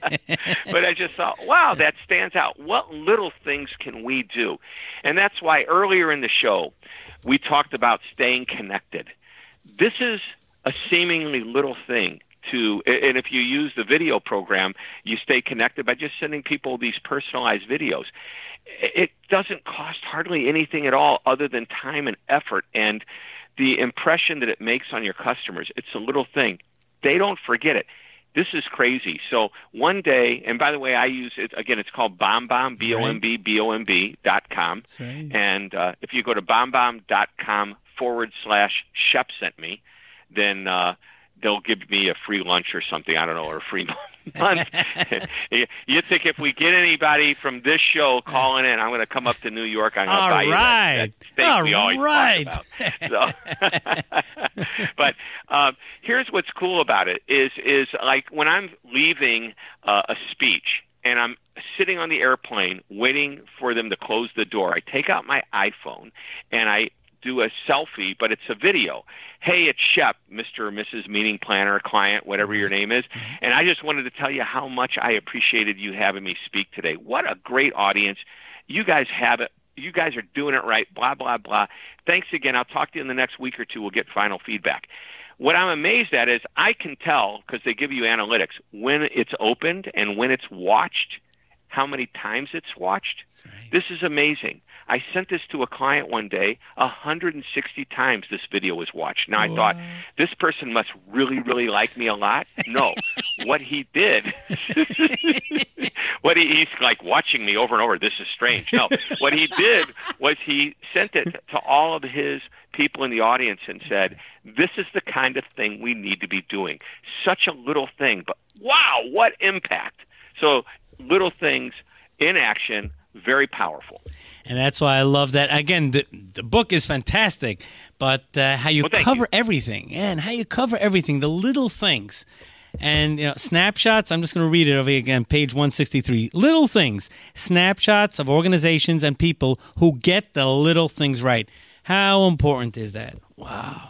But I just thought, wow, that stands out. What little things can we do? And that's why earlier in the show, we talked about staying connected. This is a seemingly little thing. And if you use the video program, you stay connected by just sending people these personalized videos. It doesn't cost hardly anything at all other than time and effort, and the impression that it makes on your customers. It's a little thing. They don't forget it. This is crazy. So one day, and by the way, I use it, again, it's called BombBomb, BOMB.com. That's right. And if you go to BombBomb.com/Shep sent me, then they'll give me a free lunch or something. I don't know, or a free month. You think if we get anybody from this show calling in, I'm going to come up to New York. I'm going to buy you that steak we always talk about. So. But here's what's cool about it is like when I'm leaving a speech and I'm sitting on the airplane waiting for them to close the door, I take out my iPhone and I do a selfie, but it's a video. Hey, it's Shep, Mr. or Mrs. Meeting Planner, client, whatever your name is. And I just wanted to tell you how much I appreciated you having me speak today. What a great audience. You guys have it. You guys are doing it right, blah, blah, blah. Thanks again. I'll talk to you in the next week or two. We'll get final feedback. What I'm amazed at is I can tell, because they give you analytics, when it's opened and when it's watched, how many times it's watched. Right. This is amazing. I sent this to a client one day. 160 times this video was watched. Now, I thought, this person must really, really like me a lot. No. What he did, he's like watching me over and over. This is strange. No. What he did was he sent it to all of his people in the audience and said, this is the kind of thing we need to be doing. Such a little thing, but wow, what impact. So little things in action, very powerful. And that's why I love that. Again, the book is fantastic, but how you cover everything, and how you cover everything, the little things. And snapshots, I'm just going to read it over again, page 163. Little things, snapshots of organizations and people who get the little things right. How important is that? Wow.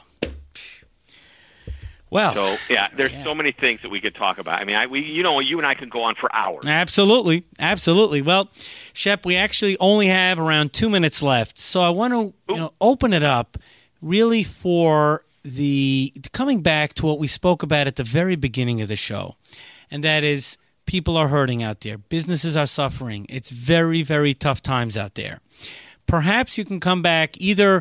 Well, so there's so many things that we could talk about. I mean, you and I could go on for hours. Absolutely. Well, Shep, we actually only have around 2 minutes left, so I want to open it up really for the coming back to what we spoke about at the very beginning of the show, and that is people are hurting out there. Businesses are suffering. It's very, very tough times out there. Perhaps you can come back either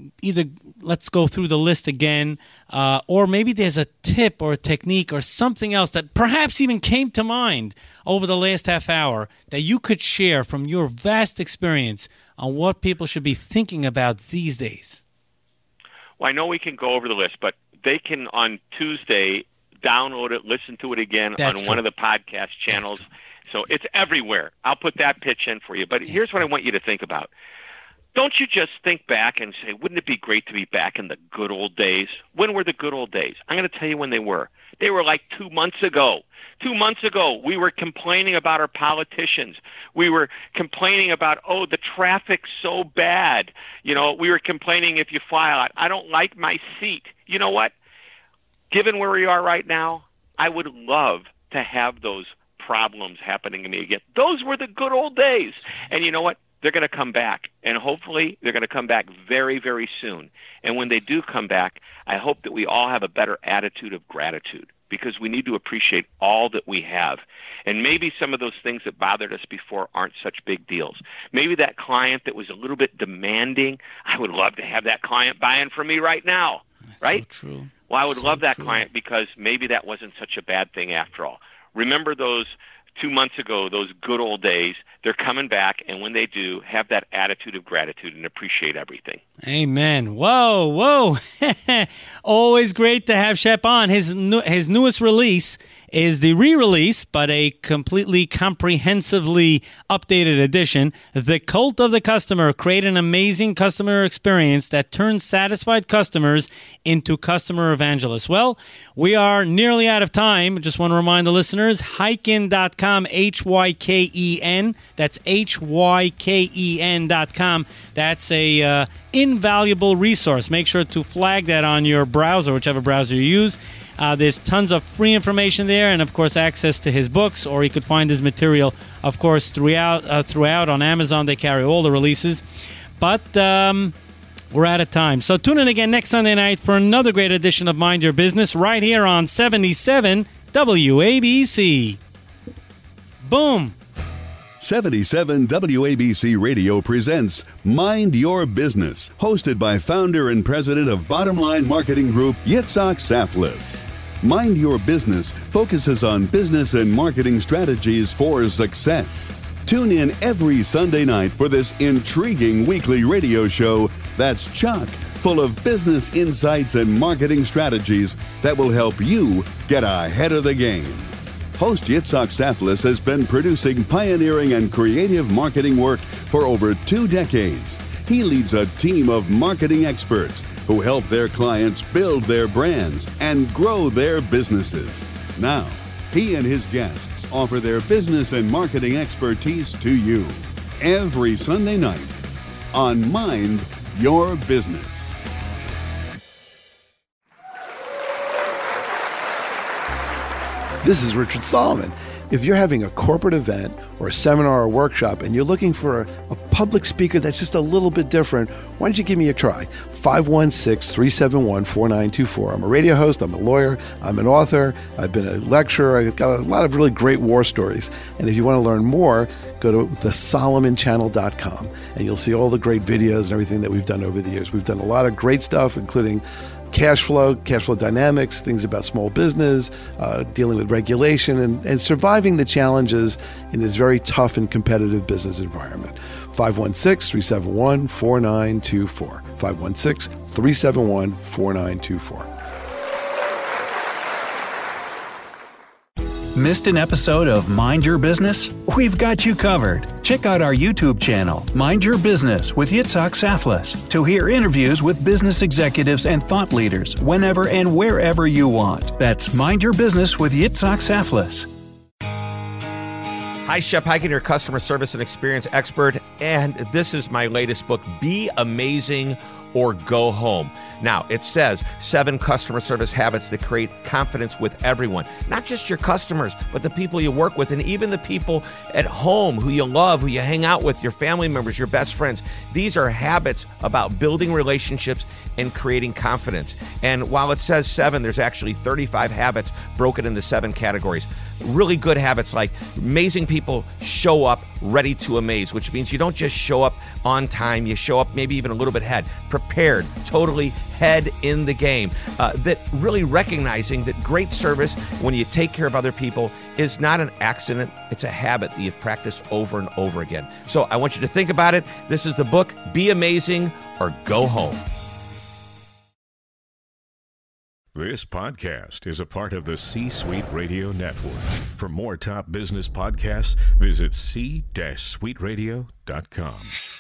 let's go through the list again, or maybe there's a tip or a technique or something else that perhaps even came to mind over the last half hour that you could share from your vast experience on what people should be thinking about these days. Well, I know we can go over the list, but they can on Tuesday download it, listen to it again one of the podcast channels. So it's everywhere. I'll put that pitch in for you. But here's what I want you to think about. Don't you just think back and say, wouldn't it be great to be back in the good old days? When were the good old days? I'm going to tell you when they were. They were like 2 months ago. 2 months ago, we were complaining about our politicians. We were complaining about, the traffic's so bad. We were complaining if you fly out, I don't like my seat. You know what? Given where we are right now, I would love to have those problems happening to me again. Those were the good old days. And you know what? They're going to come back, and hopefully they're going to come back very, very soon. And when they do come back, I hope that we all have a better attitude of gratitude, because we need to appreciate all that we have. And maybe some of those things that bothered us before aren't such big deals. Maybe that client that was a little bit demanding, I would love to have that client buying from me right now. That's right? So true. Well, I would love that client because maybe that wasn't such a bad thing after all. Remember those 2 months ago, those good old days. They're coming back, and when they do, have that attitude of gratitude and appreciate everything. Amen. Whoa. Always great to have Shep on. His newest release is the re-release, but a completely comprehensively updated edition, The Cult of the Customer. Create an amazing customer experience that turns satisfied customers into customer evangelists. Well, we are nearly out of time. Just want to remind the listeners, Hyken.com, Hyken. That's Hyken.com. That's a invaluable resource. Make sure to flag that on your browser, whichever browser you use. There's tons of free information there, and of course access to his books, or you could find his material, of course, throughout on Amazon. They carry all the releases. But we're out of time. So tune in again next Sunday night for another great edition of Mind Your Business right here on 77 WABC. Boom. 77 WABC Radio presents Mind Your Business, hosted by founder and president of Bottom Line Marketing Group, Yitzhak Saflis. Mind Your Business focuses on business and marketing strategies for success. Tune in every Sunday night for this intriguing weekly radio show that's chock full of business insights and marketing strategies that will help you get ahead of the game. Host Yitzhak Saflis has been producing pioneering and creative marketing work for over 2 decades. He leads a team of marketing experts who help their clients build their brands and grow their businesses. Now, he and his guests offer their business and marketing expertise to you every Sunday night on Mind Your Business. This is Richard Solomon. If you're having a corporate event or a seminar or workshop and you're looking for a public speaker that's just a little bit different, why don't you give me a try? 516-371-4924. I'm a radio host, I'm a lawyer, I'm an author, I've been a lecturer, I've got a lot of really great war stories. And if you want to learn more, go to thesolomonchannel.com and you'll see all the great videos and everything that we've done over the years. We've done a lot of great stuff, including cash flow dynamics, things about small business, dealing with regulation, and surviving the challenges in this very tough and competitive business environment. 516-371-4924. 516-371-4924. Missed an episode of Mind Your Business? We've got you covered. Check out our YouTube channel, Mind Your Business with Yitzhak Saflis, to hear interviews with business executives and thought leaders whenever and wherever you want. That's Mind Your Business with Yitzhak Saflis. Hi, Shep Hyken, your customer service and experience expert, and this is my latest book, Be Amazing or Go Home. Now, it says 7 customer service habits that create confidence with everyone, not just your customers, but the people you work with and even the people at home who you love, who you hang out with, your family members, your best friends. These are habits about building relationships and creating confidence. And while it says 7, there's actually 35 habits broken into 7 categories. Really good habits like amazing people show up ready to amaze, which means you don't just show up on time, you show up maybe even a little bit ahead, prepared, totally head in the game. That really recognizing that great service when you take care of other people is not an accident, it's a habit that you've practiced over and over again. So I want you to think about it. This is the book, Be Amazing or Go Home. This podcast is a part of the C-Suite Radio Network. For more top business podcasts, visit c-suiteradio.com.